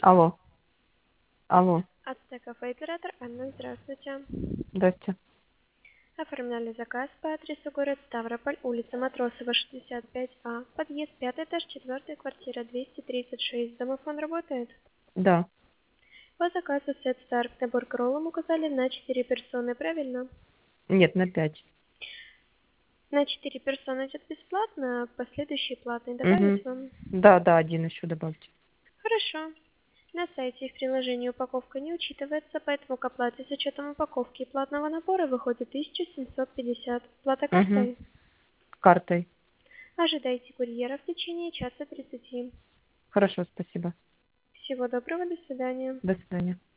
Алло. Алло. Ацтекафе оператор Анна, здравствуйте. Здрасте. Оформляли заказ по адресу город Ставрополь, улица Матросова, 65А, подъезд 5 этаж, 4 квартира 236. Домофон работает? Да. По заказу сет Старк набор к роллам указали на 4 персоны, правильно? Нет, на 5. На 4 персоны идет бесплатно, а последующий платный Угу. добавить вам? Да, да, один еще добавьте. Хорошо. На сайте их приложения упаковка не учитывается, поэтому к оплате с учетом упаковки и платного набора выходит 1750. Плата Угу. картой? Картой. Ожидайте курьера в течение часа 30. Хорошо, спасибо. Всего доброго, до свидания. До свидания.